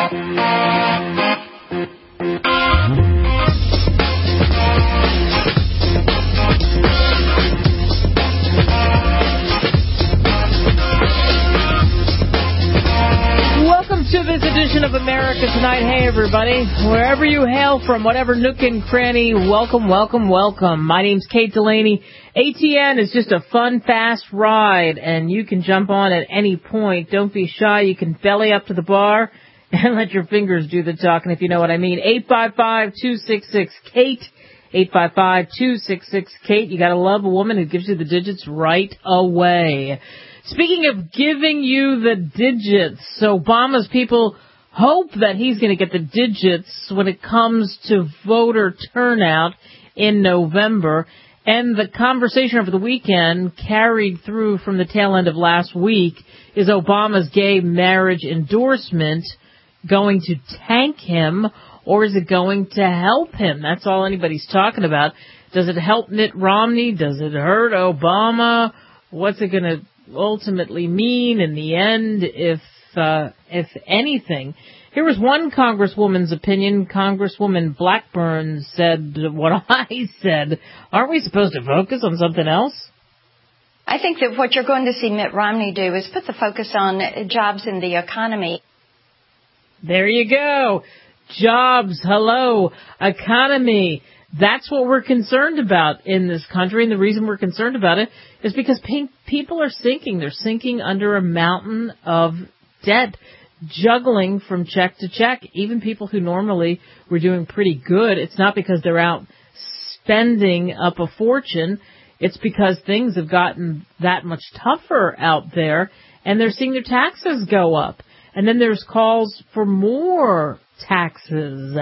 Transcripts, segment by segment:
To this edition of America Tonight. Hey, everybody. Wherever you hail from, whatever nook and cranny, welcome, welcome, welcome. My name's Kate Delaney. ATN is just a fun, fast ride, and you can jump on at any point. Don't be shy. You can belly up to the bar and let your fingers do the talking, if you know what I mean. 855-266-KATE. 855-266-KATE. You gotta love a woman who gives you the digits right away. Speaking of giving you the digits, Obama's people hope that he's going to get the digits when it comes to voter turnout in November. And the conversation over the weekend carried through from the tail end of last week is Obama's gay marriage endorsement going to tank him, or is it going to help him? That's all anybody's talking about. Does it help Mitt Romney? Does it hurt Obama? What's it going to ultimately mean in the end, if anything? Here was one congresswoman's opinion. Congresswoman Blackburn said what I said. Aren't we supposed to focus on something else? I think that what you're going to see Mitt Romney do is put the focus on jobs in the economy. There you go. Jobs, hello, economy. That's what we're concerned about in this country, and the reason we're concerned about it is because people are sinking. They're sinking under a mountain of debt, juggling from check to check. Even people who normally were doing pretty good, it's not because they're out spending up a fortune. It's because things have gotten that much tougher out there, and they're seeing their taxes go up. And then there's calls for more taxes.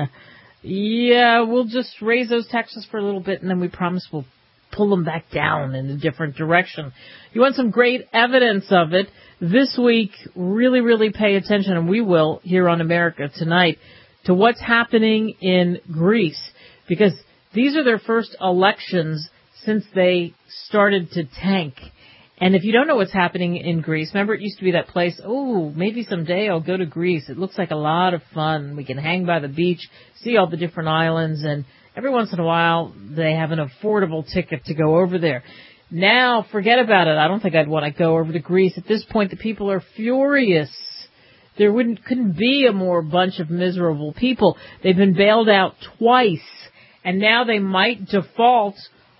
Yeah, we'll just raise those taxes for a little bit, and then we promise we'll pull them back down in a different direction. You want some great evidence of it? This week, really, really pay attention, and we will here on America Tonight, to what's happening in Greece, because these are their first elections since they started to tank. And if you don't know what's happening in Greece, remember it used to be that place, oh, maybe someday I'll go to Greece. It looks like a lot of fun. We can hang by the beach, see all the different islands, and every once in a while they have an affordable ticket to go over there. Now, forget about it. I don't think I'd want to go over to Greece. At this point, the people are furious. There couldn't be a more bunch of miserable people. They've been bailed out twice, and now they might default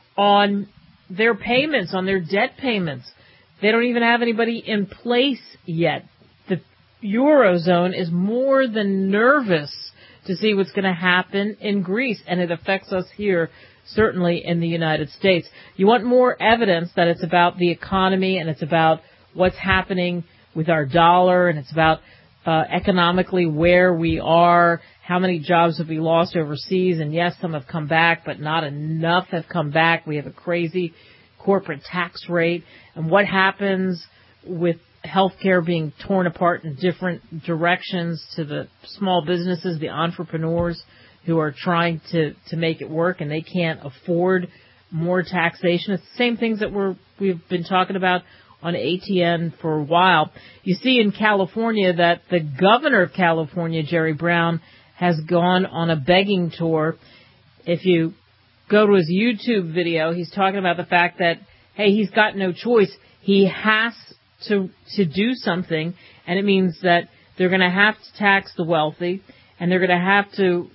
on their payments, on their debt payments. They don't even have anybody in place yet. The Eurozone is more than nervous to see what's going to happen in Greece, and it affects us here, certainly in the United States. You want more evidence that it's about the economy, and it's about what's happening with our dollar, and it's about economically where we are, how many jobs have we lost overseas, and yes, some have come back, but not enough have come back. We have a crazy corporate tax rate, and what happens with healthcare being torn apart in different directions to the small businesses, the entrepreneurs who are trying to make it work, and they can't afford more taxation. It's the same things that we've been talking about on ATN for a while. You see in California that the governor of California, Jerry Brown, has gone on a begging tour. If you go to his YouTube video, he's talking about the fact that, hey, he's got no choice. He has to do something, and it means that they're going to have to tax the wealthy, and they're going to have to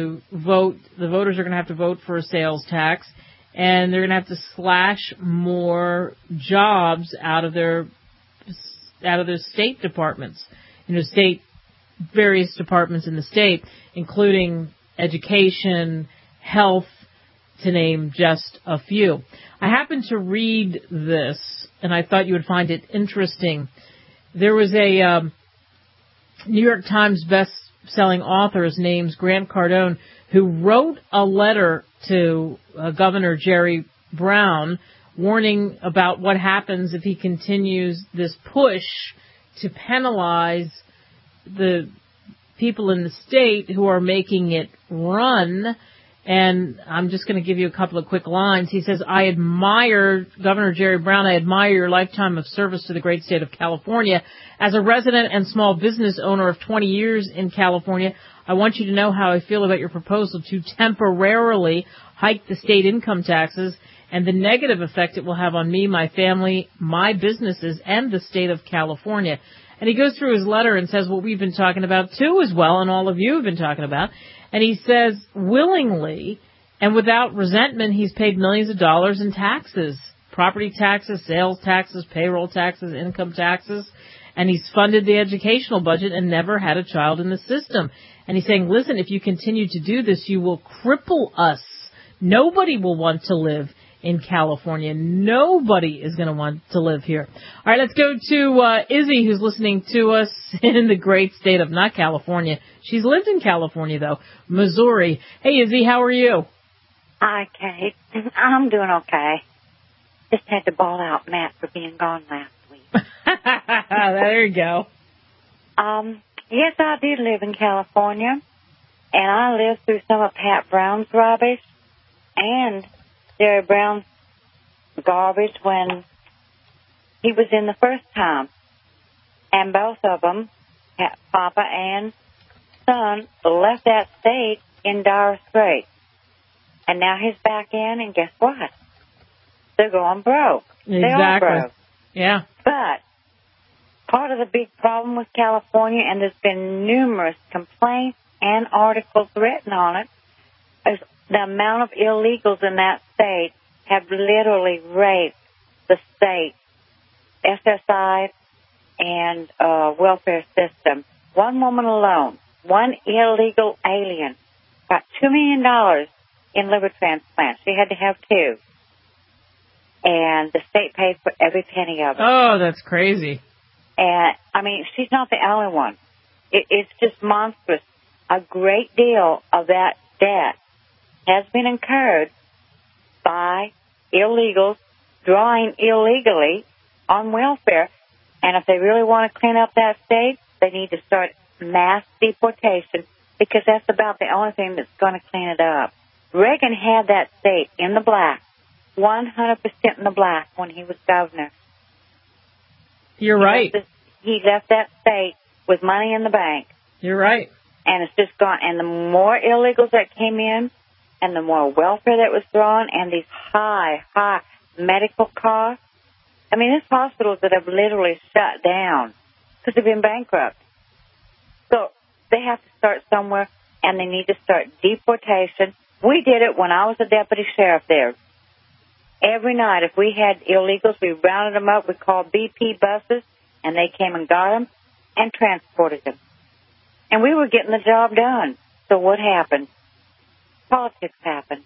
vote. The voters are going to have to vote for a sales tax, and they're going to have to slash more jobs out of their state departments, various departments in the state, including education, health, to name just a few. I happened to read this, and I thought you would find it interesting. There was a New York Times best-selling author, his name's Grant Cardone, who wrote a letter to Governor Jerry Brown warning about what happens if he continues this push to penalize the people in the state who are making it run. And I'm just going to give you a couple of quick lines. He says, I admire, Governor Jerry Brown, I admire your lifetime of service to the great state of California. As a resident and small business owner of 20 years in California, I want you to know how I feel about your proposal to temporarily hike the state income taxes and the negative effect it will have on me, my family, my businesses, and the state of California. And he goes through his letter and says what we've been talking about too as well, and all of you have been talking about. And he says willingly and without resentment, he's paid millions of dollars in taxes, property taxes, sales taxes, payroll taxes, income taxes, and he's funded the educational budget and never had a child in the system. And he's saying, listen, if you continue to do this, you will cripple us. Nobody will want to live in California. Nobody is going to want to live here. All right, let's go to Izzy, who's listening to us in the great state of not California. She's lived in California, though, Missouri. Hey, Izzy, how are you? Hi, Kate. I'm doing okay. Just had to bawl out Matt for being gone last week. There you go. Yes, I did live in California, and I lived through some of Pat Brown's rubbish and Jerry Brown's garbage when he was in the first time. And both of them, Papa and son, left that state in dire straits. And now he's back in, and guess what? They're going broke. Exactly. They are broke. Yeah. But part of the big problem with California, and there's been numerous complaints and articles written on it, is the amount of illegals in that state have literally raped the state SSI and welfare system. One woman alone, one illegal alien, got $2 million in liver transplants. She had to have 2. And the state paid for every penny of it. Oh, that's crazy. And, I mean, she's not the only one. It's just monstrous. A great deal of that debt has been incurred by illegals drawing illegally on welfare. And if they really want to clean up that state, they need to start mass deportation, because that's about the only thing that's going to clean it up. Reagan had that state in the black, 100% in the black when he was governor. You're right. He left that state with money in the bank. You're right. And it's just gone. And the more illegals that came in, and the more welfare that was drawn, and these high medical costs. I mean, there's hospitals that have literally shut down because they've been bankrupt. So they have to start somewhere, and they need to start deportation. We did it when I was a deputy sheriff there. Every night, if we had illegals, we rounded them up. We called BP buses, and they came and got them and transported them. And we were getting the job done. So what happened? Politics happened.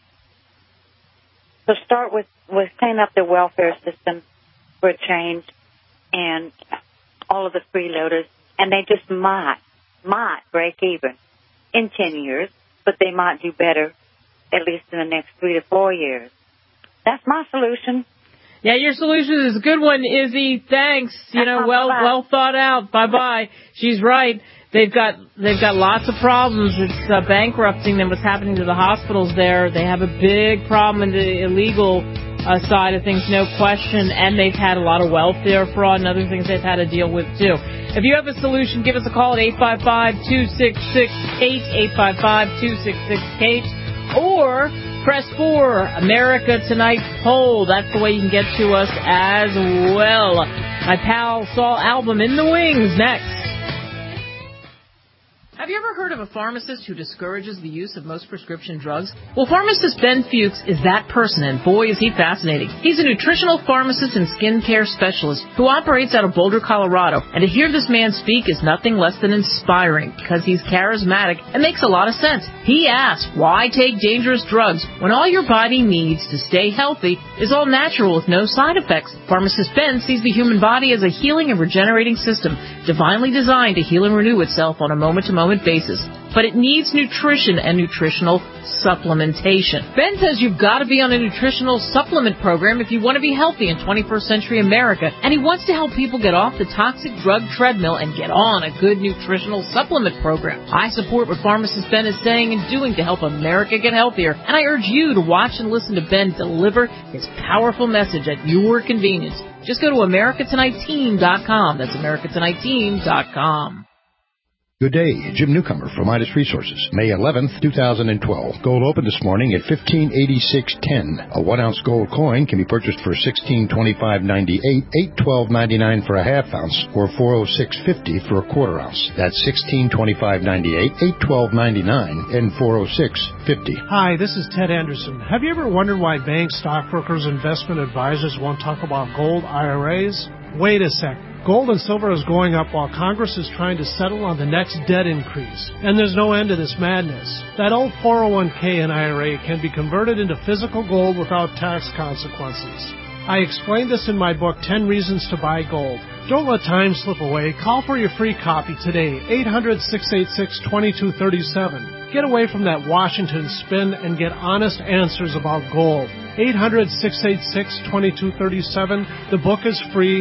So start with cleaning up the welfare system for a change and all of the freeloaders. And they just might break even in 10 years, but they might do better at least in the next 3 to 4 years. That's my solution. Yeah, your solution is a good one, Izzy. Thanks. Well thought out. Bye-bye. She's right. They've got lots of problems. It's bankrupting them. What's happening to the hospitals there? They have a big problem in the illegal side of things, no question. And they've had a lot of welfare fraud and other things they've had to deal with too. If you have a solution, give us a call at 855-266-KATE, 855-266-KATE, or press 4, America Tonight poll. That's the way you can get to us as well. My Pal Saul album in the wings next. Have you ever heard of a pharmacist who discourages the use of most prescription drugs? Well, pharmacist Ben Fuchs is that person, and boy, is he fascinating. He's a nutritional pharmacist and skincare specialist who operates out of Boulder, Colorado. And to hear this man speak is nothing less than inspiring, because he's charismatic and makes a lot of sense. He asks, why take dangerous drugs when all your body needs to stay healthy is all natural with no side effects? Pharmacist Ben sees the human body as a healing and regenerating system, divinely designed to heal and renew itself on a moment-to-moment basis. but it needs nutrition and nutritional supplementation. Ben says you've got to be on a nutritional supplement program if you want to be healthy in 21st century America, and he wants to help people get off the toxic drug treadmill and get on a good nutritional supplement program. I support what pharmacist Ben is saying and doing to help America get healthier, and I urge you to watch and listen to Ben deliver his powerful message at your convenience. Just go to AmericaTonightTeam.com. That's AmericaTonightTeam.com. Good day, Jim Newcomer from Midas Resources. May 11th, 2012. Gold opened this morning at $1586.10. A 1-ounce gold coin can be purchased for $1625.98, $812.99 for a half ounce, or $406.50 for a quarter ounce. That's $1625.98, $812.99, and $406.50. Hi, this is Ted Anderson. Have you ever wondered why banks, stockbrokers, investment advisors won't talk about gold IRAs? Wait a sec. Gold and silver is going up while Congress is trying to settle on the next debt increase. And there's no end to this madness. That old 401k and IRA can be converted into physical gold without tax consequences. I explained this in my book, 10 Reasons to Buy Gold. Don't let time slip away. Call for your free copy today, 800-686-2237. Get away from that Washington spin and get honest answers about gold. 800-686-2237. The book is free,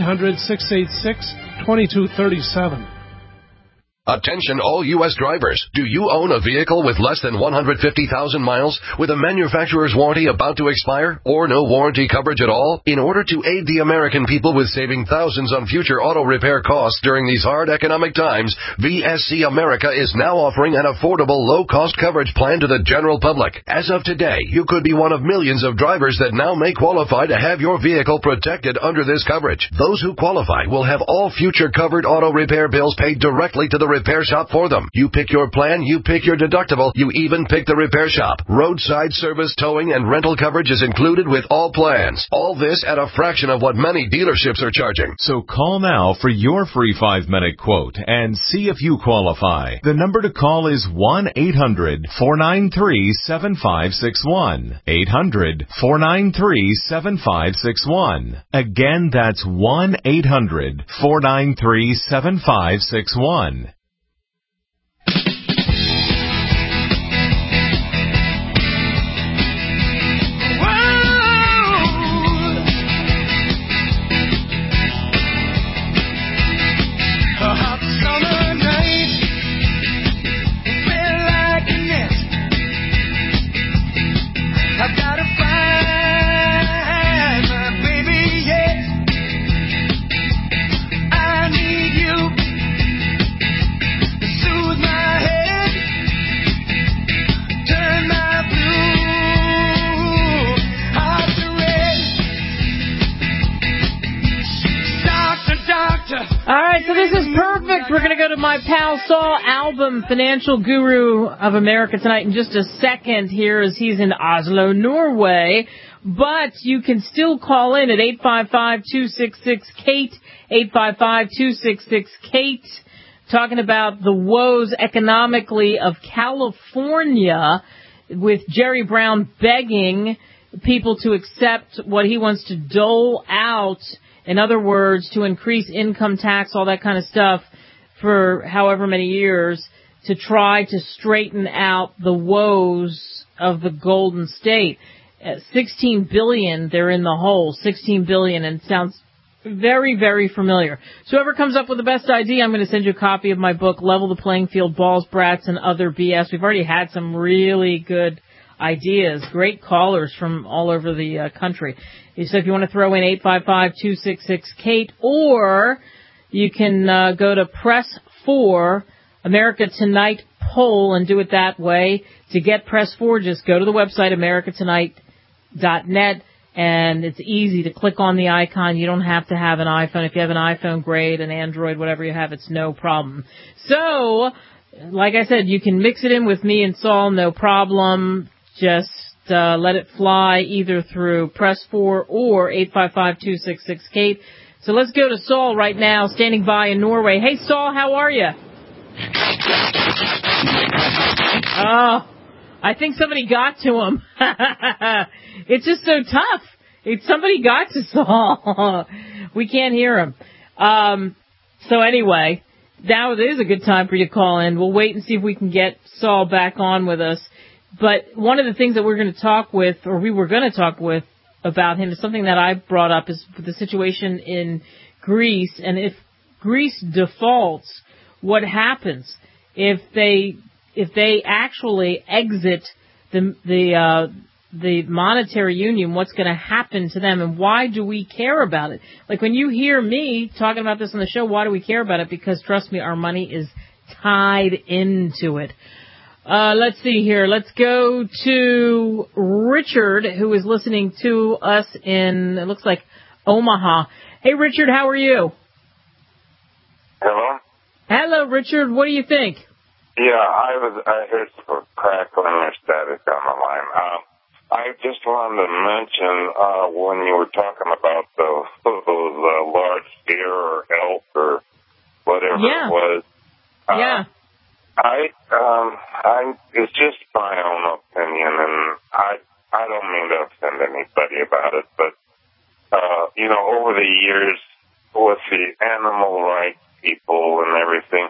800-686-2237. Attention all U.S. drivers. Do you own a vehicle with less than 150,000 miles with a manufacturer's warranty about to expire or no warranty coverage at all? In order to aid the American people with saving thousands on future auto repair costs during these hard economic times, VSC America is now offering an affordable low-cost coverage plan to the general public. As of today, you could be one of millions of drivers that now may qualify to have your vehicle protected under this coverage. Those who qualify will have all future covered auto repair bills paid directly to the repair shop for them. You pick your plan, you pick your deductible, you even pick the repair shop. Roadside service, towing, and rental coverage is included with all plans. All this at a fraction of what many dealerships are charging. So call now for your free 5-minute quote and see if you qualify. The number to call is 1-800-493-7561. 800-493-7561. Again, that's 1-800-493-7561. So this is perfect. We're going to go to my pal Saul Album, financial guru of America Tonight, in just a second here as he's in Oslo, Norway. But you can still call in at 855-266-KATE, 855-266-KATE, talking about the woes economically of California, with Jerry Brown begging people to accept what he wants to dole out. In other words, to increase income tax, all that kind of stuff for however many years to try to straighten out the woes of the Golden State. $16 billion, they're in the hole. $16 billion, and it sounds very, very familiar. So whoever comes up with the best idea, I'm going to send you a copy of my book, Level the Playing Field, Balls, Brats, and Other BS. We've already had some really good ideas, great callers from all over the country. So if you want to throw in 855-266-KATE, or you can go to Press 4, America Tonight poll, and do it that way. To get Press 4, just go to the website, americatonight.net, and it's easy to click on the icon. You don't have to have an iPhone. If you have an iPhone, great, an Android, whatever you have, it's no problem. So, like I said, you can mix it in with me and Saul, no problem. Just let it fly either through Press 4 or 855-266-KATE. So let's go to Saul right now, standing by in Norway. Hey, Saul, how are you? Oh, I think somebody got to him. It's just so tough. Somebody got to Saul. We can't hear him. So anyway, now it is a good time for you to call in. We'll wait and see if we can get Saul back on with us. But one of the things that we were going to talk with about him is something that I brought up, is the situation in Greece. And if Greece defaults, what happens if they actually exit the monetary union? What's going to happen to them, and why do we care about it? Like, when you hear me talking about this on the show, why do we care about it? Because, trust me, our money is tied into it. Let's see here. Let's go to Richard, who is listening to us in, it looks like, Omaha. Hey, Richard, how are you? Hello? Hello, Richard. What do you think? Yeah, I heard some crackling or static on the line. I just wanted to mention, when you were talking about those large deer or elk or whatever it was. It's just my own opinion, and I don't mean to offend anybody about it, but, over the years with the animal rights people and everything,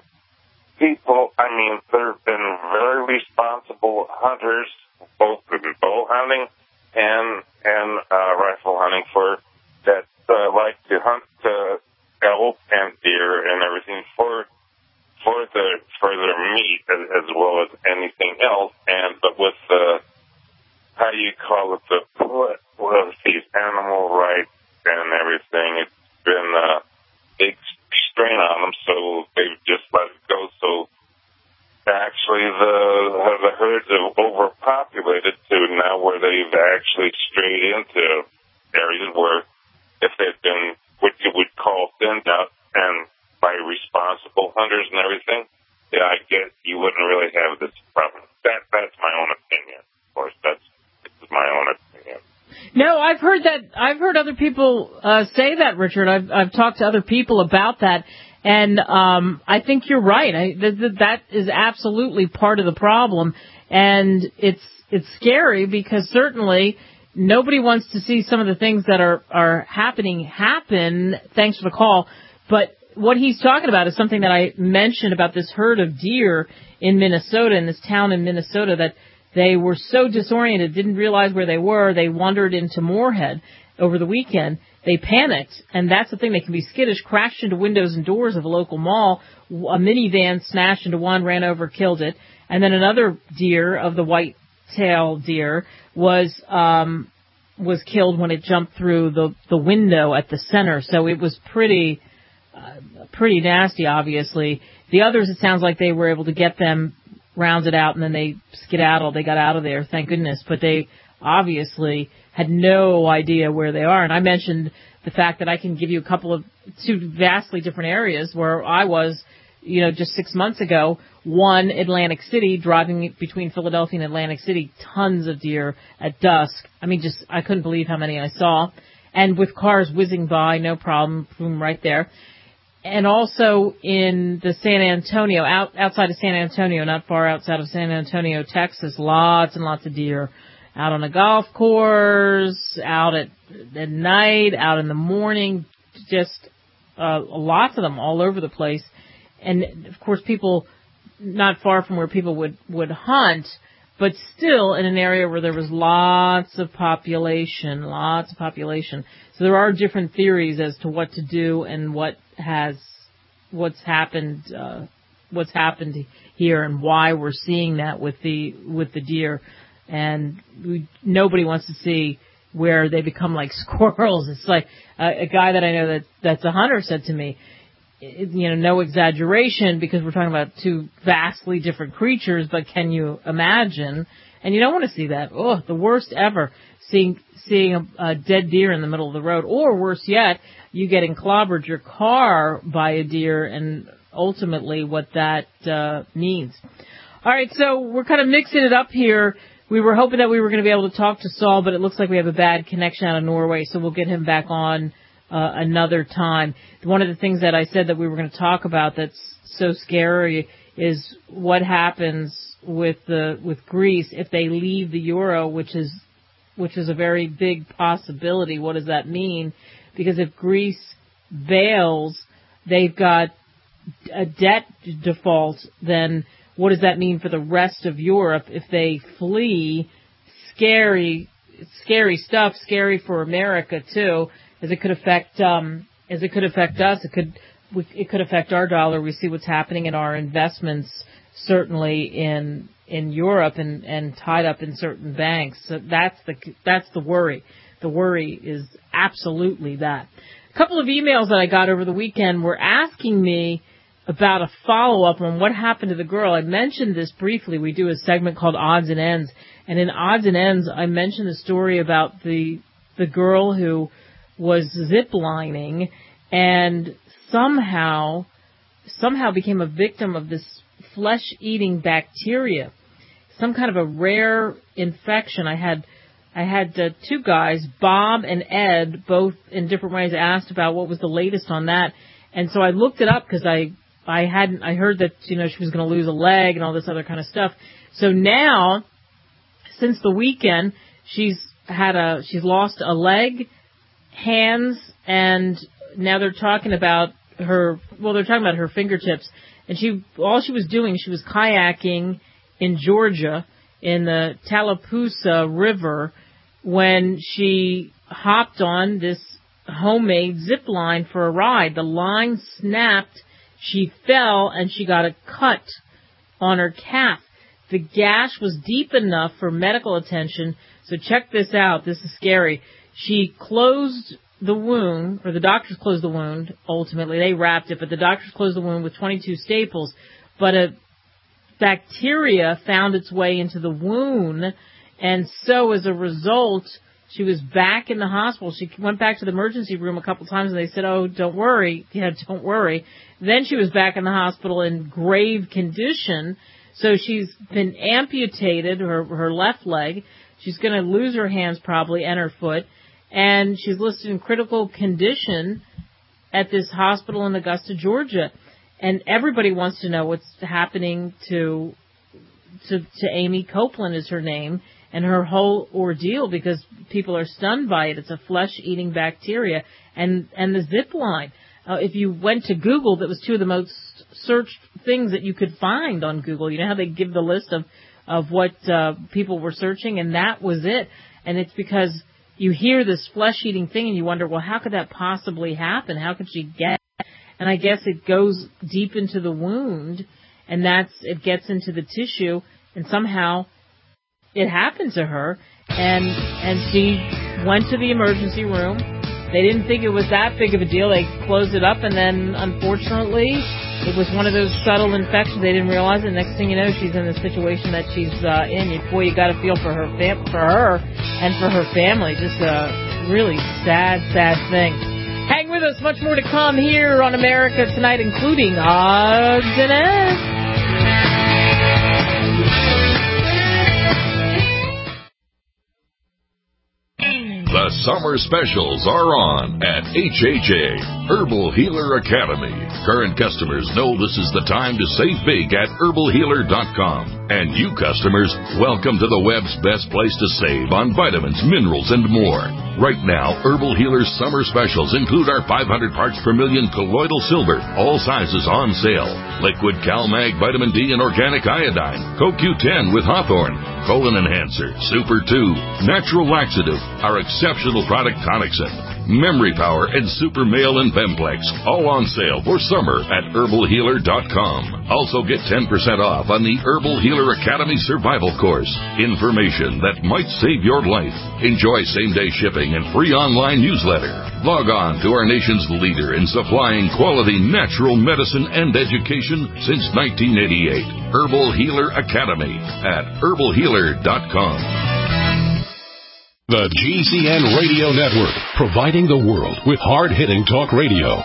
there have been very responsible hunters, both in bow hunting and rifle hunting, that like to hunt elk and deer and everything for their meat as well as anything else. But with with these animal rights and everything, it's been a big strain on them, so they've just let it go. So actually the herds have overpopulated to now where they've actually strayed into areas where if they've been what you would call thinned out and by responsible hunters and everything, I guess you wouldn't really have this problem. That's my own opinion. Of course, this is my own opinion. No, I've heard that. I've heard other people say that, Richard. I've talked to other people about that, and I think you're right. That is absolutely part of the problem, and it's scary because certainly nobody wants to see some of the things that are happening happen. Thanks for the call, but what he's talking about is something that I mentioned about this herd of deer in Minnesota, in this town in Minnesota, that they were so disoriented, didn't realize where they were. They wandered into Moorhead over the weekend. They panicked, and that's the thing. They can be skittish, crashed into windows and doors of a local mall. A minivan smashed into one, ran over, killed it. And then another deer, of the white-tailed deer, was killed when it jumped through the window at the center. So it was pretty nasty, obviously. The others, it sounds like they were able to get them rounded out, and then they skedaddled. They got out of there, thank goodness. But they obviously had no idea where they are. And I mentioned the fact that I can give you two vastly different areas where I was, just 6 months ago. One, Atlantic City, driving between Philadelphia and Atlantic City, tons of deer at dusk. I couldn't believe how many I saw. And with cars whizzing by, no problem, boom, right there. And also in the San Antonio, outside of San Antonio, not far outside of San Antonio, Texas, lots and lots of deer out on a golf course, out at night, out in the morning, just lots of them all over the place. And, of course, people not far from where people would hunt, but still in an area where there was lots of population. So there are different theories as to what to do and what's happened here and why we're seeing that with the deer. And nobody wants to see where they become like squirrels. It's like a guy that I know that's a hunter said to me, no exaggeration, because we're talking about two vastly different creatures, but can you imagine? And you don't want to see that. Oh, the worst ever, seeing a dead deer in the middle of the road, or worse yet, you getting clobbered your car by a deer, and ultimately what that means. All right, so we're kind of mixing it up here. We were hoping that we were going to be able to talk to Saul, but it looks like we have a bad connection out of Norway, so we'll get him back on another time. One of the things that I said that we were going to talk about that's so scary is what happens with Greece if they leave the euro, which is a very big possibility. What does that mean? Because if Greece bails, they've got a debt default, then what does that mean for the rest of Europe if they flee? Scary stuff. Scary for America too, as it could affect us. It could affect our dollar. We see what's happening in our investments, certainly in Europe and tied up in certain banks. So that's the worry. The worry is absolutely that. A couple of emails that I got over the weekend were asking me about a follow-up on what happened to the girl. I mentioned this briefly. We do a segment called Odds and Ends. And in Odds and Ends, I mentioned the story about the girl who was ziplining and somehow became a victim of this flesh-eating bacteria, some kind of a rare infection. I had two guys, Bob and Ed, both in different ways asked about what was the latest on that. And so I looked it up because I heard that, she was going to lose a leg and all this other kind of stuff. So now, since the weekend, she's lost a leg, hands, and now they're talking about her fingertips. And all she was doing, she was kayaking in Georgia in the Tallapoosa River when she hopped on this homemade zip line for a ride. The line snapped, she fell, and she got a cut on her calf. The gash was deep enough for medical attention, so check this out. This is scary. She closed the wound, or the doctors closed the wound, ultimately. They wrapped it, but the doctors closed the wound with 22 staples. But a bacteria found its way into the wound, and so as a result, she was back in the hospital. She went back to the emergency room a couple times, and they said, oh, don't worry. Yeah, don't worry. Then she was back in the hospital in grave condition. So she's been amputated, her left leg. She's going to lose her hands probably and her foot. And she's listed in critical condition at this hospital in Augusta, Georgia. And everybody wants to know what's happening to Amy Copeland is her name, and her whole ordeal, because people are stunned by it. It's a flesh-eating bacteria. And the zip line. If you went to Google, that was two of the most searched things that you could find on Google. You know how they give the list of what people were searching, and that was it. And it's because you hear this flesh-eating thing and you wonder, well, how could that possibly happen? How could she get it? And I guess it goes deep into the wound, and it gets into the tissue, and somehow it happened to her. And she went to the emergency room. They didn't think it was that big of a deal. They closed it up, and then, unfortunately, it was one of those subtle infections. They didn't realize it. Next thing you know, she's in the situation that she's in. Boy, you got to feel for her and for her family. Just a really sad, sad thing. Hang with us. Much more to come here on America Tonight, including Odds and Ends. The summer specials are on at HHA, Herbal Healer Academy. Current customers know this is the time to save big at herbalhealer.com. And new customers, welcome to the web's best place to save on vitamins, minerals, and more. Right now, Herbal Healer's summer specials include our 500 parts per million colloidal silver, all sizes on sale. Liquid CalMag Vitamin D and Organic Iodine, CoQ10 with Hawthorne, Colon Enhancer, Super 2, Natural Laxative, our exceptional product Tonicsyn, Memory Power, and Super Male and Bemplex, all on sale for summer at herbalhealer.com. Also get 10% off on the Herbal Healer Academy Survival Course. Information that might save your life. Enjoy same-day shipping and free online newsletter. Log on to our nation's leader in supplying quality natural medicine and education since 1988. Herbal Healer Academy at herbalhealer.com. The GCN Radio Network, providing the world with hard-hitting talk radio.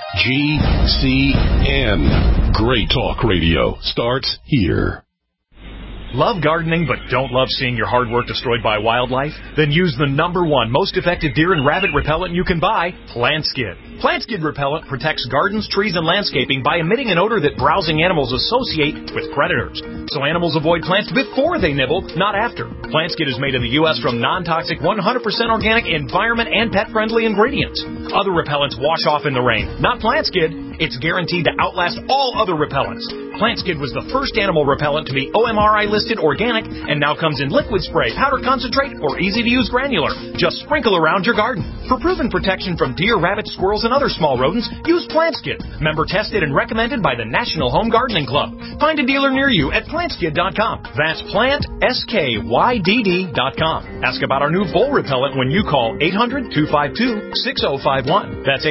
GCN. Great talk radio starts here. Love gardening but don't love seeing your hard work destroyed by wildlife? Then use the #1 most effective deer and rabbit repellent you can buy, PlantSkid. PlantSkid repellent protects gardens, trees, and landscaping by emitting an odor that browsing animals associate with predators. So animals avoid plants before they nibble, not after. PlantSkid is made in the U.S. from non-toxic, 100% organic, environment, and pet-friendly ingredients. Other repellents wash off in the rain. Not PlantSkid. it's guaranteed to outlast all other repellents. Plant Skid was the first animal repellent to be OMRI listed organic and now comes in liquid spray, powder concentrate, or easy-to-use granular. Just sprinkle around your garden. For proven protection from deer, rabbits, squirrels, and other small rodents, use Plant Skid. Member tested and recommended by the National Home Gardening Club. Find a dealer near you at plantskid.com. That's PlantSkydd.com. Ask about our new vole repellent when you call 800-252-6051. That's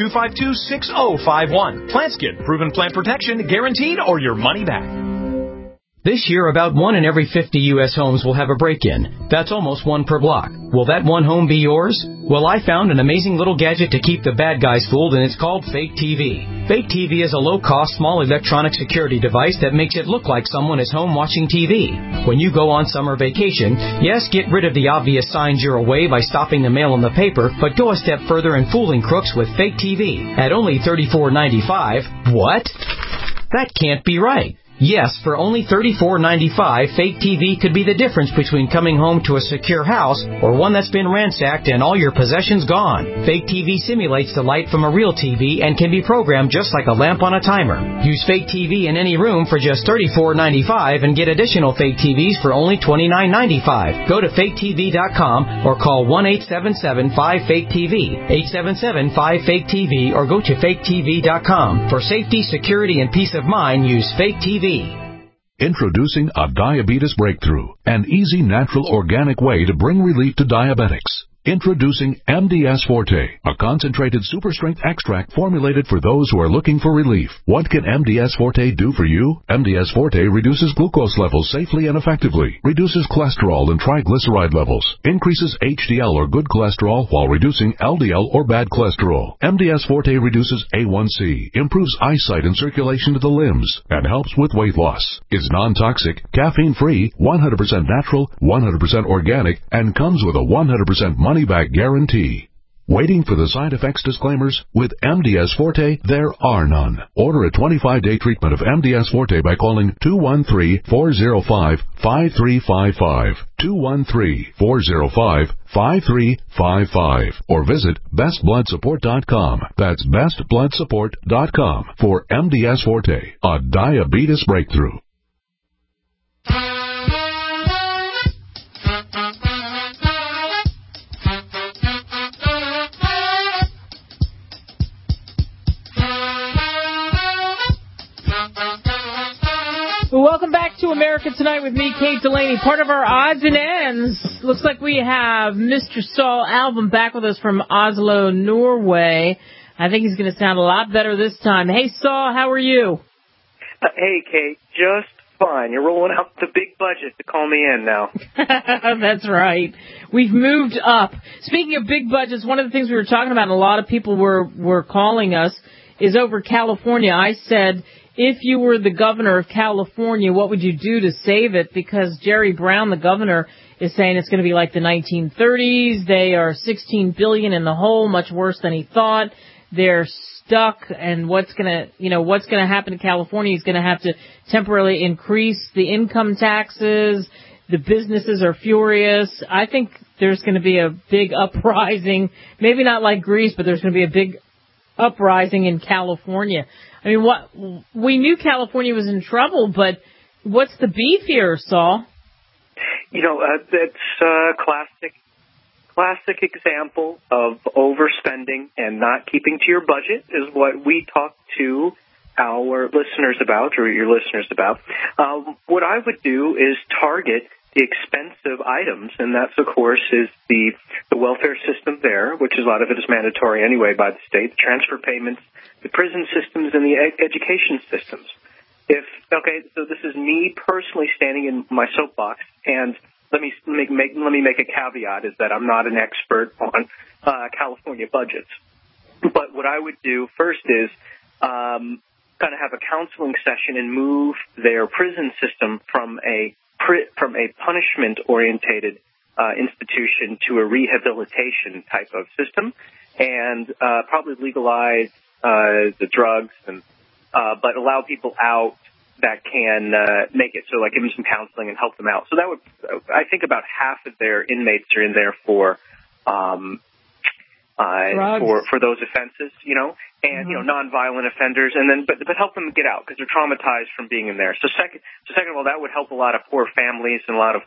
800-252-6051. Plant Skid, proven plant protection, guaranteed, or your money back. This year, about 1 in every 50 U.S. homes will have a break-in. That's almost 1 per block. Will that one home be yours? Well, I found an amazing little gadget to keep the bad guys fooled, and it's called Fake TV. Fake TV is a low-cost, small electronic security device that makes it look like someone is home watching TV. When you go on summer vacation, yes, get rid of the obvious signs you're away by stopping the mail in the paper, but go a step further in fooling crooks with Fake TV. At only $34.95, what? That can't be right. Yes, for only $34.95, Fake TV could be the difference between coming home to a secure house or one that's been ransacked and all your possessions gone. Fake TV simulates the light from a real TV and can be programmed just like a lamp on a timer. Use Fake TV in any room for just $34.95 and get additional Fake TVs for only $29.95. Go to faketv.com or call 1-877-5-FAKE-TV, 877-5-FAKE-TV, or go to faketv.com. For safety, security, and peace of mind, use Fake TV. Introducing a diabetes breakthrough, an easy, natural, organic way to bring relief to diabetics. Introducing MDS Forte, a concentrated super-strength extract formulated for those who are looking for relief. What can MDS Forte do for you? MDS Forte reduces glucose levels safely and effectively, reduces cholesterol and triglyceride levels, increases HDL or good cholesterol while reducing LDL or bad cholesterol. MDS Forte reduces A1C, improves eyesight and circulation to the limbs, and helps with weight loss. It's non-toxic, caffeine-free, 100% natural, 100% organic, and comes with a 100% money-back guarantee. Waiting for the side effects disclaimers? With MDS Forte, there are none. Order a 25-day treatment of MDS Forte by calling 213-405-5355, 213-405-5355, or visit bestbloodsupport.com. That's bestbloodsupport.com for MDS Forte, a diabetes breakthrough. Welcome back to America Tonight with me, Kate Delaney. Part of our odds and ends. Looks like we have Mr. Saul Albom back with us from Oslo, Norway. I think he's going to sound a lot better this time. Hey, Saul, how are you? Hey, Kate, just fine. You're rolling out the big budget to call me in now. That's right. We've moved up. Speaking of big budgets, one of the things we were talking about, and a lot of people were calling us, is over California. I said, if you were the governor of California, what would you do to save it? Because Jerry Brown, the governor, is saying it's going to be like the 1930s. They are $16 billion in the hole, much worse than he thought. They're stuck, and what's going to happen to California? He's going to have to temporarily increase the income taxes. The businesses are furious. I think there's going to be a big uprising, maybe not like Greece, but there's going to be a big uprising in California. I mean, we knew California was in trouble, but what's the beef here, Saul? That's a classic example of overspending and not keeping to your budget is what we talk to our listeners about, or your listeners about. What I would do is target the expensive items, and that's, of course, is the welfare system there, which a lot of it is mandatory anyway by the state, the transfer payments, the prison systems, and the education systems. So this is me personally standing in my soapbox, and let me make a caveat is that I'm not an expert on California budgets. But what I would do first is kind of have a counseling session and move their prison system from a punishment-orientated institution to a rehabilitation type of system, and probably legalize the drugs, and but allow people out that can make it. So, like, give them some counseling and help them out. So that would, I think, about half of their inmates are in there for those offenses, and nonviolent offenders, and then but help them get out because they're traumatized from being in there. So second of all, that would help a lot of poor families and a lot of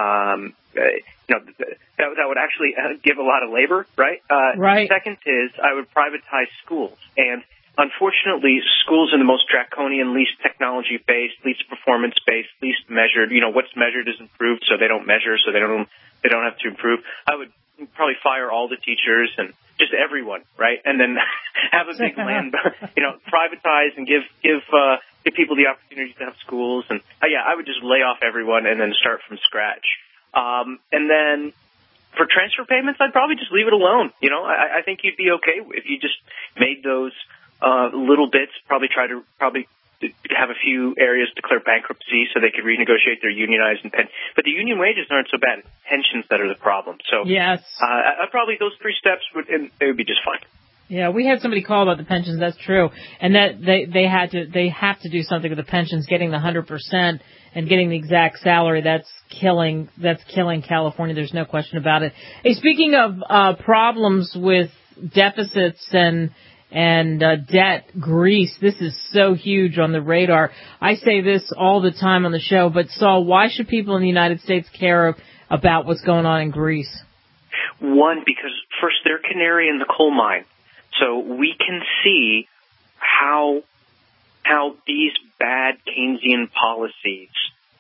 that would actually give a lot of labor, right? Right. Second is I would privatize schools, and unfortunately, schools are the most draconian, least technology-based, least performance-based, least measured. What's measured is improved, so they don't measure, so they don't have to improve. I would probably fire all the teachers and just everyone, right? And then have a big land, privatize and give people the opportunity to have schools. And I would just lay off everyone and then start from scratch. And then for transfer payments, I'd probably just leave it alone. I think you'd be okay if you just made those little bits. Probably have a few areas declare bankruptcy so they could renegotiate their unionized and but the union wages aren't so bad. Pensions that are the problem. So yes, probably those 3 steps they would be just fine. Yeah, we had somebody call about the pensions. That's true, and that they have to do something with the pensions, getting the 100% and getting the exact salary. That's killing California. There's no question about it. Hey, speaking of problems with deficits and debt, Greece, this is so huge on the radar. I say this all the time on the show, but Saul, why should people in the United States care about what's going on in Greece? One, because first, they're canary in the coal mine. So we can see how these bad Keynesian policies,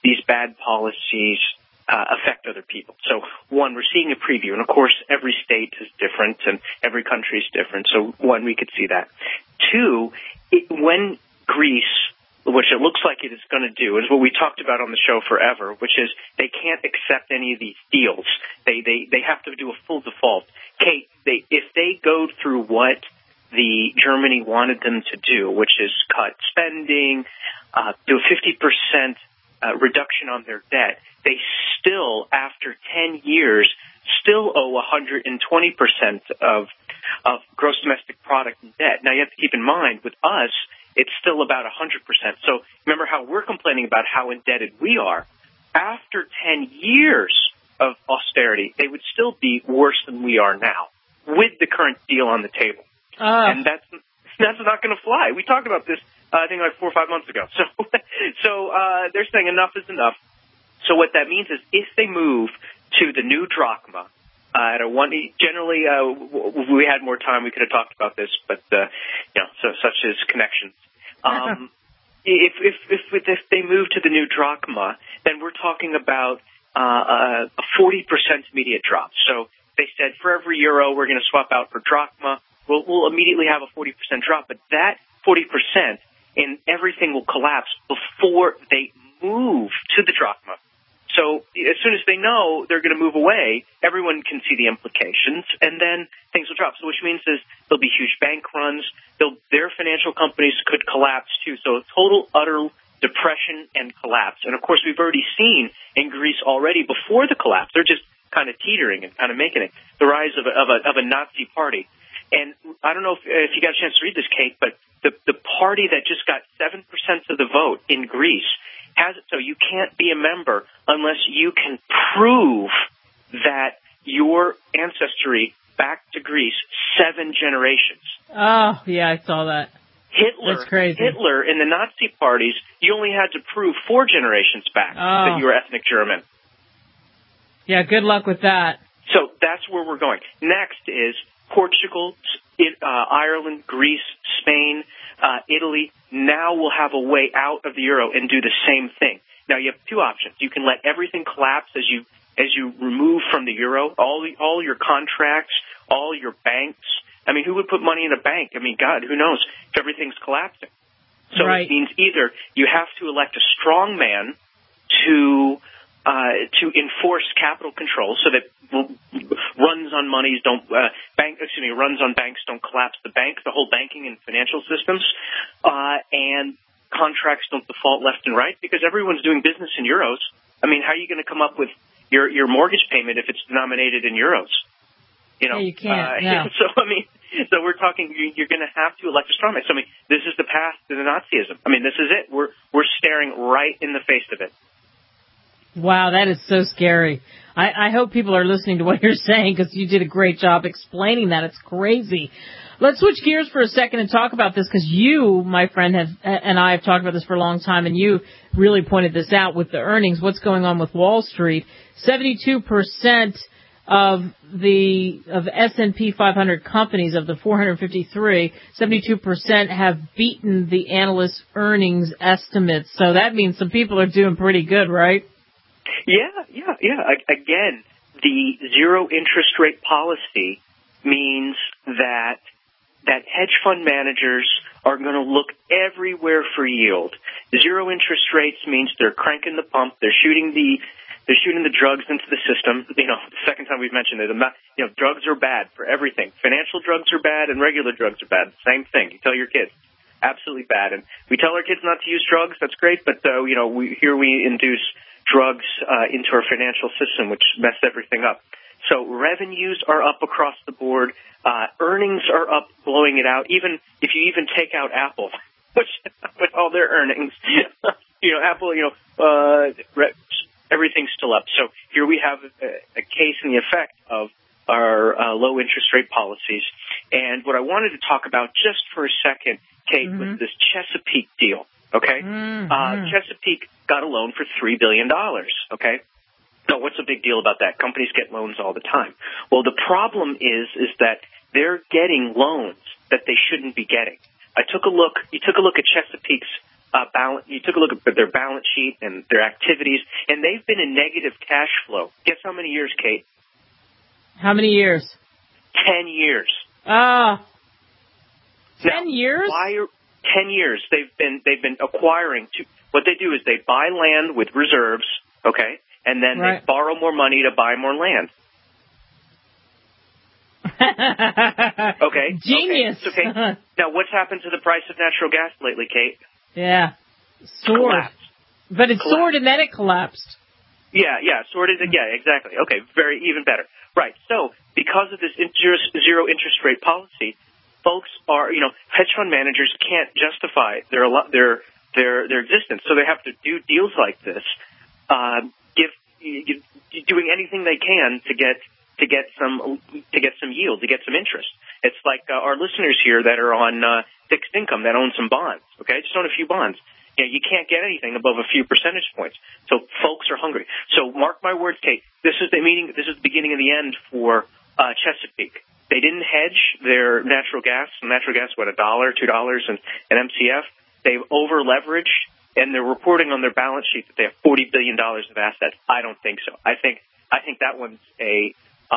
affect other people. So, one, we're seeing a preview, and of course, every state is different and every country is different. So, one, we could see that. Two, when Greece, which it looks like it is going to do, is what we talked about on the show forever, which is they can't accept any of these deals. They have to do a full default. Kate, if they go through what the Germany wanted them to do, which is cut spending, do a 50% reduction on their debt, they still, after 10 years, still owe 120% of gross domestic product in debt. Now, you have to keep in mind, with us, it's still about 100%. So remember how we're complaining about how indebted we are. After 10 years of austerity, they would still be worse than we are now with the current deal on the table. And that's not going to fly. We talked about this, I think, like 4 or 5 months ago. So they're saying enough is enough. So what that means is if they move to the new drachma, generally, we had more time, we could have talked about this, but, so such is connections. If they move to the new drachma, then we're talking about a 40% immediate drop. So they said for every euro we're going to swap out for drachma, we'll immediately have a 40% drop. But that 40% and everything will collapse before they move to the drachma. So as soon as they know they're going to move away, everyone can see the implications, and then things will drop. So which means is there'll be huge bank runs. Their financial companies could collapse too. So total, utter depression and collapse. And of course, we've already seen in Greece already before the collapse. They're just kind of teetering and kind of making it. The rise of a Nazi party. And I don't know if you got a chance to read this, Kate, but the party that just got 7% of the vote in Greece has it so you can't be a member unless you can prove that your ancestry back to Greece 7 generations. Oh, yeah, I saw that. That's crazy. Hitler in the Nazi parties, you only had to prove 4 generations back that you were ethnic German. Yeah, good luck with that. So that's where we're going. Next is Portugal, Ireland, Greece, Spain, Italy now will have a way out of the euro and do the same thing. Now you have 2 options. You can let everything collapse as you remove from the euro, all your contracts, all your banks. I mean, who would put money in a bank? I mean, God, who knows if everything's collapsing. So It means either you have to elect a strong man to enforce capital control so that runs on banks don't collapse the whole banking and financial systems, and contracts don't default left and right because everyone's doing business in euros. I mean, how are you going to come up with your mortgage payment if it's denominated in euros? You can't. So we're talking. You're going to have to elect a strong man. So this is the path to the Nazism. I mean, this is it. We're staring right in the face of it. Wow, that is so scary. I hope people are listening to what you're saying because you did a great job explaining that. It's crazy. Let's switch gears for a second and talk about this because you, my friend, and I have talked about this for a long time, and you really pointed this out with the earnings. What's going on with Wall Street? 72% of S&P 500 companies, of the 453, 72% have beaten the analysts' earnings estimates. So that means some people are doing pretty good, right? Yeah. Again, the zero interest rate policy means that hedge fund managers are going to look everywhere for yield. Zero interest rates means they're cranking the pump, they're shooting the drugs into the system. The second time we've mentioned it, drugs are bad for everything. Financial drugs are bad and regular drugs are bad. Same thing. You tell your kids. Absolutely bad. And we tell our kids not to use drugs. That's great. But, we induce drugs into our financial system, which mess everything up. So revenues are up across the board. Earnings are up, blowing it out. Even if you even take out Apple, which with all their earnings, Apple, everything's still up. So here we have a case in the effect of our low interest rate policies. And what I wanted to talk about just for a second, Kate, was this Chesapeake deal. Okay, Chesapeake got a loan for $3 billion. Okay. Now, what's the big deal about that? Companies get loans all the time. Well, the problem is that they're getting loans that they shouldn't be getting. You took a look at Chesapeake's balance. You took a look at their balance sheet and their activities, and they've been in negative cash flow. Guess how many years, Kate? How many years? 10 years. 10 years? 10 years. They've been acquiring. What they do is they buy land with reserves. Okay. And then they borrow more money to buy more land. Okay. Genius. Okay. Now, what's happened to the price of natural gas lately, Kate? Yeah. Soared. Collapsed. But it soared and then it collapsed. Yeah, soared. Yeah, exactly. Okay, even better. Right. So, because of this zero interest rate policy, folks are, hedge fund managers can't justify their existence. So they have to do deals like this. Doing anything they can to get some yield, to get some interest. It's like our listeners here that are on fixed income that own some bonds. Okay, just own a few bonds. You can't get anything above a few percentage points. So folks are hungry. So mark my words, Kate. This is the beginning of the end for Chesapeake. They didn't hedge their natural gas. Natural gas, $1, $2, and an MCF. They've over leveraged. And they're reporting on their balance sheet that they have $40 billion of assets. I don't think so. I think that one's a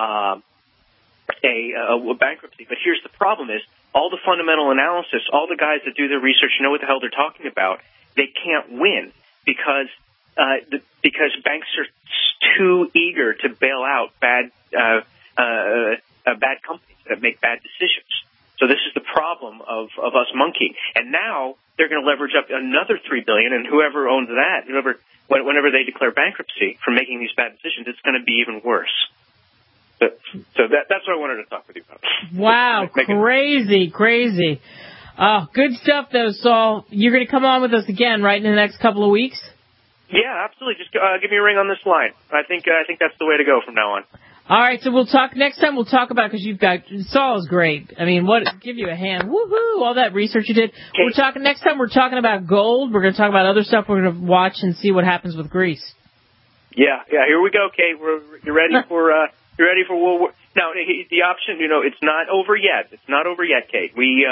bankruptcy. But here's the problem: is all the fundamental analysis, all the guys that do their research know what the hell they're talking about. They can't win because banks are too eager to bail out bad companies that make bad decisions. So this is the problem of us monkeying. And now they're going to leverage up another $3 billion, and whoever owns that, whenever they declare bankruptcy for making these bad decisions, it's going to be even worse. So that's what I wanted to talk with you about. Wow, crazy. Oh, good stuff, though, Saul. You're going to come on with us again, right, in the next couple of weeks? Yeah, absolutely. Just give me a ring on this line. I think that's the way to go from now on. All right, so we'll talk next time. We'll talk about, because Saul is great. I mean, give you a hand. Woohoo! All that research you did. Okay. Next time we're talking about gold. We're going to talk about other stuff. We're going to watch and see what happens with Greece. Yeah. Here we go, Kate. You're ready for World War. Now, the option, it's not over yet. It's not over yet, Kate. We,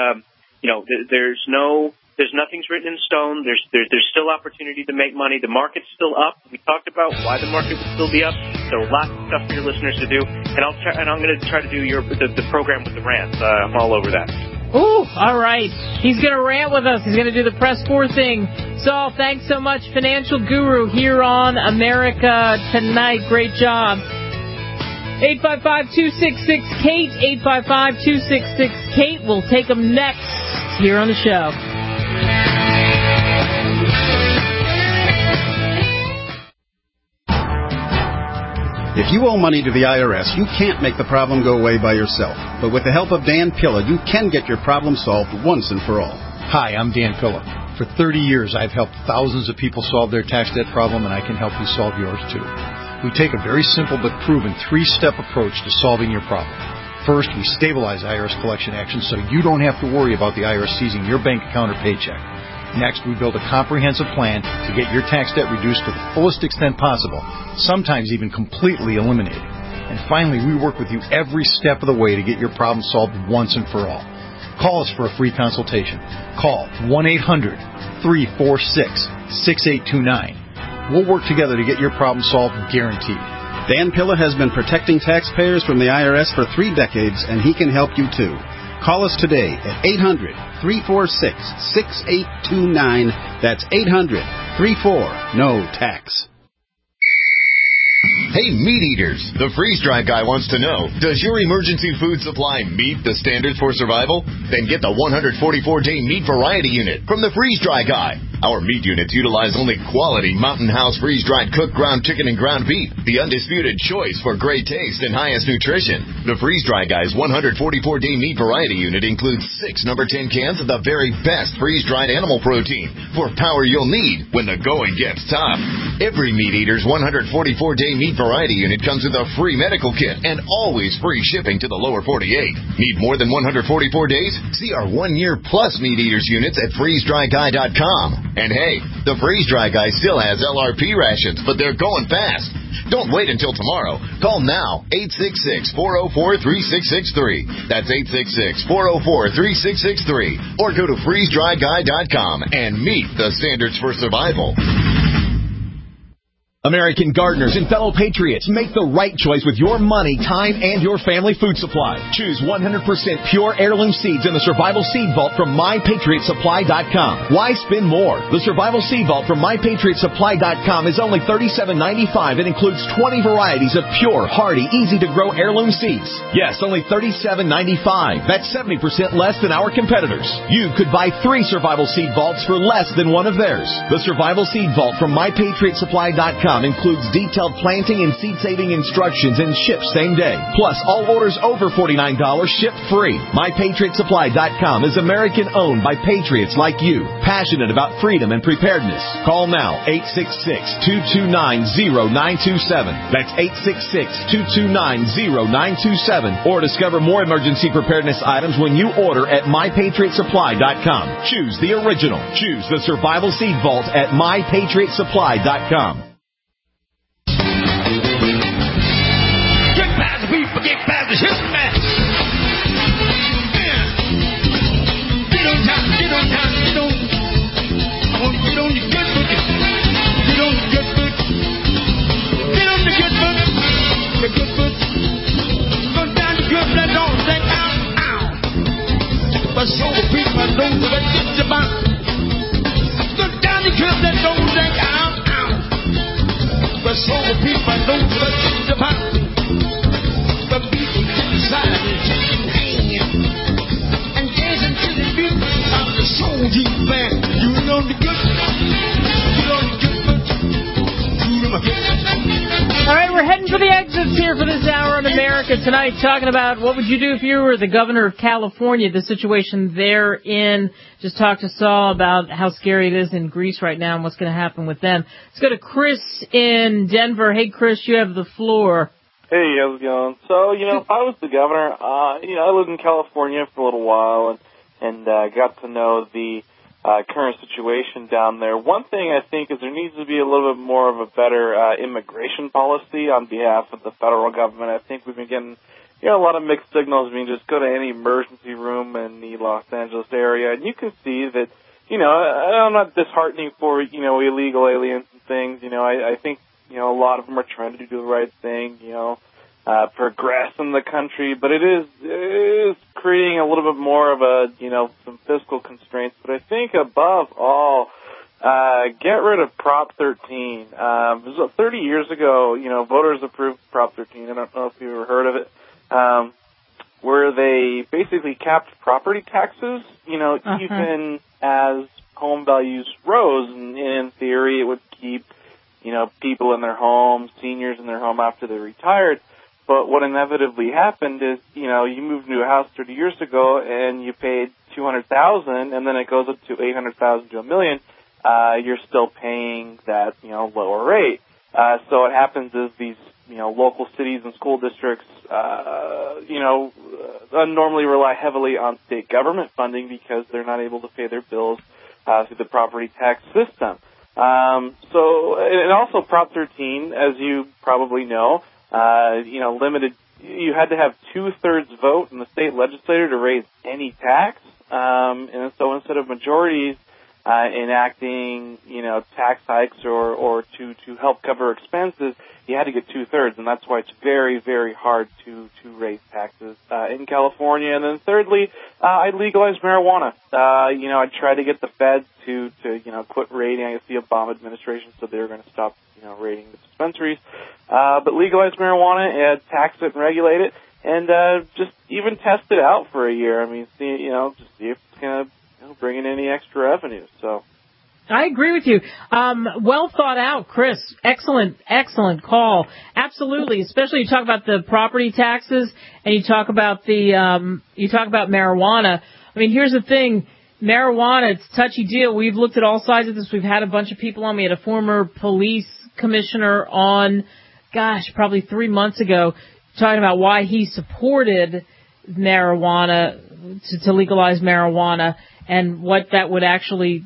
there's nothing's written in stone. There's still opportunity to make money. The market's still up. We talked about why the market would still be up. There are lots of stuff for your listeners to do, and I'm going to try to do the program with the rants. I'm all over that. Ooh, all right. He's going to rant with us. He's going to do the Press 4 thing. Saul, thanks so much. Financial Guru here on America Tonight. Great job. 855-266-KATE, 855-266-KATE. We'll take them next here on the show. If you owe money to the IRS, you can't make the problem go away by yourself. But with the help of Dan Pilla, you can get your problem solved once and for all. Hi, I'm Dan Pilla. For 30 years, I've helped thousands of people solve their tax debt problem, and I can help you solve yours, too. We take a very simple but proven 3-step approach to solving your problem. First, we stabilize IRS collection actions so you don't have to worry about the IRS seizing your bank account or paycheck. Next, we build a comprehensive plan to get your tax debt reduced to the fullest extent possible, sometimes even completely eliminated. And finally, we work with you every step of the way to get your problem solved once and for all. Call us for a free consultation. Call 1-800-346-6829. We'll work together to get your problem solved, guaranteed. Dan Pilla has been protecting taxpayers from the IRS for 3 decades, and he can help you too. Call us today at 800-346-6829. That's 800-34-NO-TAX. Hey, meat eaters, the freeze-dry guy wants to know, does your emergency food supply meet the standards for survival? Then get the 144-day meat variety unit from the freeze-dry guy. Our meat units utilize only quality Mountain House freeze-dried cooked ground chicken and ground beef, the undisputed choice for great taste and highest nutrition. The freeze-dry guy's 144-day meat variety unit includes 6 number 10 cans of the very best freeze-dried animal protein for power you'll need when the going gets tough. Every meat eater's 144-day meat variety unit comes with a free medical kit and always free shipping to the lower 48. Need more than 144 days? See our 1-year plus meat eaters units at freezedryguy.com. And hey, the freeze-dry guy still has LRP rations, but they're going fast. Don't wait until tomorrow. Call now, 866-404-3663. That's 866-404-3663. Or go to freezedryguy.com and meet the standards for survival. American gardeners and fellow patriots, make the right choice with your money, time, and your family food supply. Choose 100% pure heirloom seeds in the Survival Seed Vault from MyPatriotSupply.com. Why spend more? The Survival Seed Vault from MyPatriotSupply.com is only $37.95 and includes 20 varieties of pure, hardy, easy-to-grow heirloom seeds. Yes, only $37.95. That's 70% less than our competitors. You could buy 3 Survival Seed Vaults for less than one of theirs. The Survival Seed Vault from MyPatriotSupply.com includes detailed planting and seed-saving instructions and ships same day. Plus, all orders over $49 ship free. MyPatriotSupply.com is American-owned by patriots like you, passionate about freedom and preparedness. Call now, 866-229-0927. That's 866-229-0927. Or discover more emergency preparedness items when you order at MyPatriotSupply.com. Choose the original. Choose the Survival Seed Vault at MyPatriotSupply.com. Get past the ship, man. Get on time, get on time, get on. I want to get on your good foot. Get on the good foot. Get on the good foot. The good foot. Go down the good foot, don't think out, out. But so the people know that it's about. Go down the good foot, don't think out, out. But so the people know that it's about. All right, we're heading for the exits here for this hour on America Tonight, talking about what would you do if you were the governor of California, the situation they're in. Just talked to Saul about how scary it is in Greece right now and what's going to happen with them. Let's go to Chris in Denver. Hey, Chris, you have the floor. Hey, how's it going? So, if I was the governor, I lived in California for a little while and got to know the current situation down there. One thing I think is there needs to be a little bit more of a better immigration policy on behalf of the federal government. I think we've been getting, a lot of mixed signals. I mean, just go to any emergency room in the Los Angeles area, and you can see that, I'm not disheartening for, illegal aliens and things. I think, a lot of them are trying to do the right thing, progress in the country, but it is creating a little bit more of a, some fiscal constraints. But I think above all, get rid of Prop 13. It was 30 years ago, voters approved Prop 13. I don't know if you've ever heard of it, where they basically capped property taxes, even as home values rose. And in theory, it would keep, people in their homes, seniors in their home after they retired. But what inevitably happened is, you moved into a house 30 years ago and you paid $200,000, and then it goes up to $800,000 to $1 million. You're still paying that, lower rate. So what happens is these, local cities and school districts, normally rely heavily on state government funding because they're not able to pay their bills through the property tax system. And also Prop 13, as you probably know, limited. You had to have 2/3 vote in the state legislature to raise any tax, and so instead of majorities enacting, tax hikes or to help cover expenses, you had to get 2/3, and that's why it's very, very hard to raise taxes in California. And then thirdly, I legalized marijuana. I tried to get the feds to quit raiding. I guess the Obama administration said they were going to stop, raiding the dispensaries. But legalize marijuana and tax it and regulate it, and just even test it out for a year. I mean, just see if it's going to bring in any extra revenue. So I agree with you. Well thought out, Chris. Excellent call. Absolutely. Especially you talk about the property taxes and you talk about marijuana. I mean, here's the thing. Marijuana, it's a touchy deal. We've looked at all sides of this. We've had a bunch of people on. We had a former police commissioner on, probably 3 months ago, talking about why he supported marijuana, to legalize marijuana, and what that would actually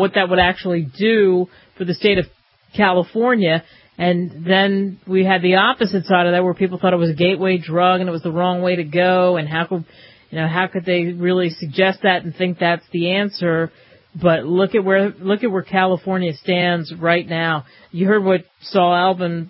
do for the state of California. And then we had the opposite side of that, where people thought it was a gateway drug and it was the wrong way to go, and how could they really suggest that and think that's the answer? But look at where California stands right now. You heard what Saul Album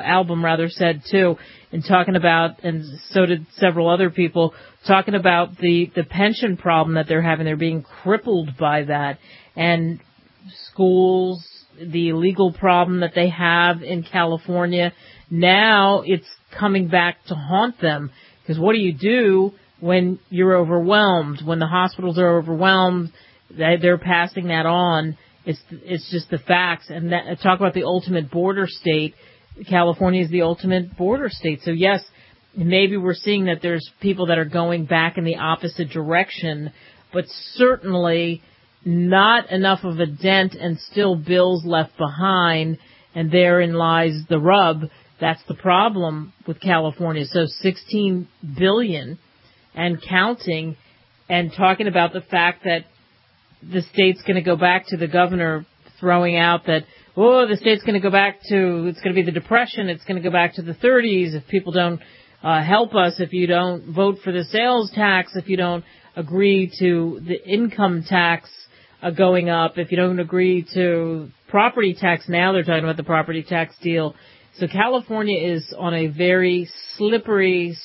said too, in talking about, and so did several other people, talking about the pension problem that they're having. They're being crippled by that. And schools, the legal problem that they have in California, now it's coming back to haunt them. Because what do you do when you're overwhelmed? When the hospitals are overwhelmed, they're passing that on. It's just the facts. And talk about the ultimate border state. California is the ultimate border state. So yes, maybe we're seeing that there's people that are going back in the opposite direction, but certainly not enough of a dent, and still bills left behind, and therein lies the rub. That's the problem with California. So $16 billion and counting, and talking about the fact that the state's going to go back to the governor throwing out that, the state's going to go back to, it's going to be the Depression, it's going to go back to the 30s if people don't help us, if you don't vote for the sales tax, if you don't agree to the income tax going up, if you don't agree to property tax. Now they're talking about the property tax deal. So California is on a very slippery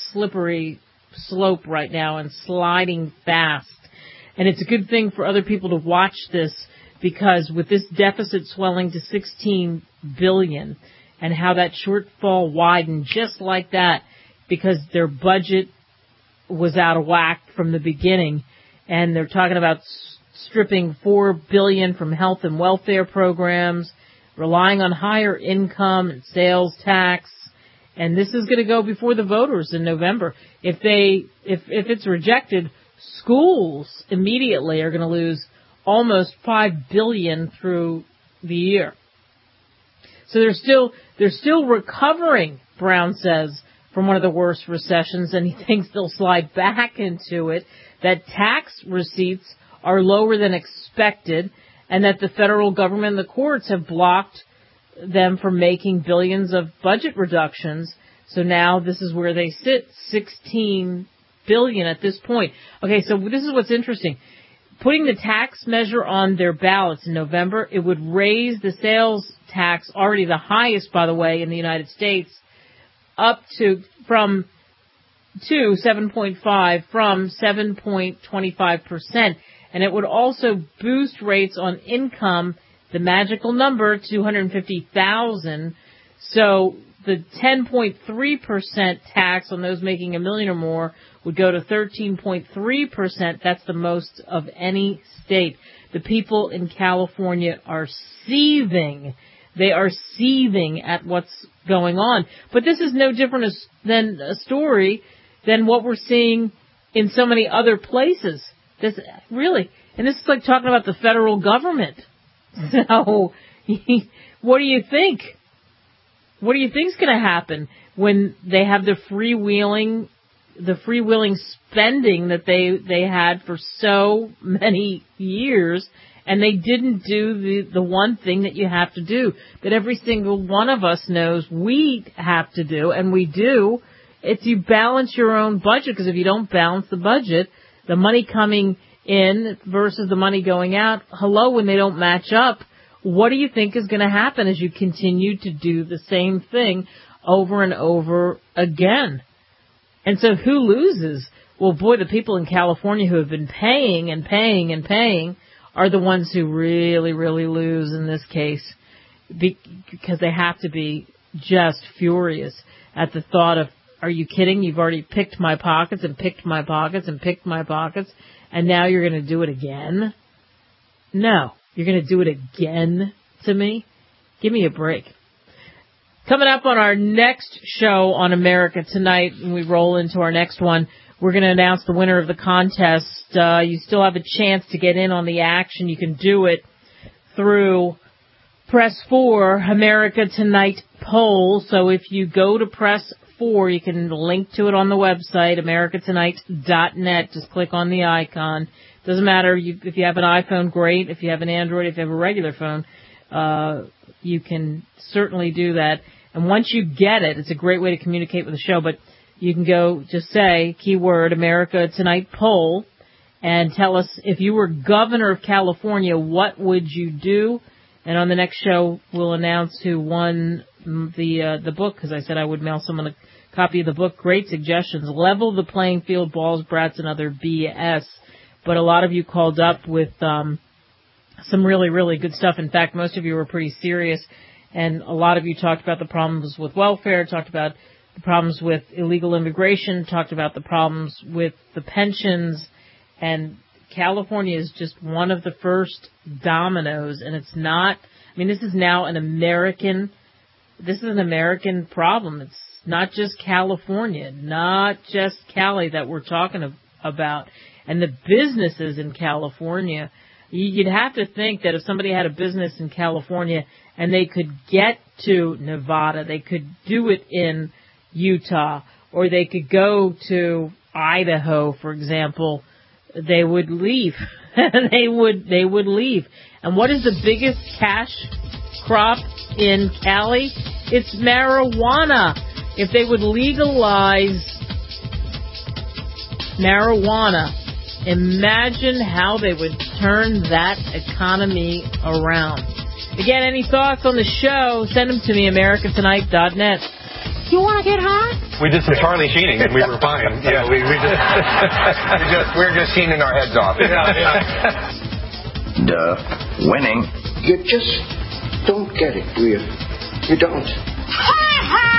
slope right now, and sliding fast. And it's a good thing for other people to watch this, because with this deficit swelling to $16 billion and how that shortfall widened just like that, because their budget was out of whack from the beginning, and they're talking about stripping $4 billion from health and welfare programs, relying on higher income and sales tax, and this is going to go before the voters in November. If it's rejected, schools immediately are going to lose almost $5 billion through the year. So they're still recovering, Brown says, from one of the worst recessions, and he thinks they'll slide back into it. That tax receipts are lower than expected, and that the federal government and the courts have blocked them from making billions of budget reductions. So now this is where they sit, $16 billion at this point. Okay, so this is what's interesting. Putting the tax measure on their ballots in November, it would raise the sales tax, already the highest, by the way, in the United States, up to 7.5 from 7.25%. And it would also boost rates on income, the magical number, $250,000. So the 10.3% tax on those making $1 million or more would go to 13.3%. That's the most of any state. The people in California are seething. They are seething at what's going on. But this is no different than a story than what we're seeing in so many other places. This really, and this is like talking about the federal government. So, what do you think? what do you think is going to happen when they have the freewheeling spending that they had for so many years, and they didn't do the one thing that you have to do, that every single one of us knows we have to do, and we do. It's you balance your own budget, because if you don't balance the budget, the money coming in versus the money going out, when they don't match up, what do you think is going to happen as you continue to do the same thing over and over again? And so who loses? Well, boy, the people in California who have been paying and paying and paying are the ones who really, really lose in this case, because they have to be just furious at the thought of, are you kidding? You've already picked my pockets and picked my pockets and picked my pockets, and now you're going to do it again? No. You're going to do it again to me? Give me a break. Coming up on our next show on America Tonight, when we roll into our next one, we're going to announce the winner of the contest. You still have a chance to get in on the action. You can do it through Press 4, America Tonight poll. So if you go to Press 4, you can link to it on the website, americatonight.net. Just click on the icon. Doesn't matter if you have an iPhone, great. If you have an Android, if you have a regular phone, you can certainly do that. And once you get it, it's a great way to communicate with the show. But you can go, just say, keyword, America Tonight poll, and tell us, if you were governor of California, what would you do? And on the next show, we'll announce who won the book, because I said I would mail someone a copy of the book. Great suggestions. Level the playing field, balls, brats, and other BS. But a lot of you called up with some really, really good stuff. In fact, most of you were pretty serious, and a lot of you talked about the problems with welfare, talked about the problems with illegal immigration, talked about the problems with the pensions, and California is just one of the first dominoes, and it's not, this is now an American problem. It's not just California, not just Cali that we're talking about. And the businesses in California, you'd have to think that if somebody had a business in California and they could get to Nevada, they could do it in Utah, or they could go to Idaho, for example, they would leave. they would leave. And what is the biggest cash crop in Cali? It's marijuana. If they would legalize marijuana, imagine how they would turn that economy around. Again, any thoughts on the show, send them to me, americatonight.net. You want to get high? We did some Charlie Sheening, and we were fine. Yeah, we were just sheening our heads off. Duh. Winning. You just don't get it, do you? You don't. Ha ha!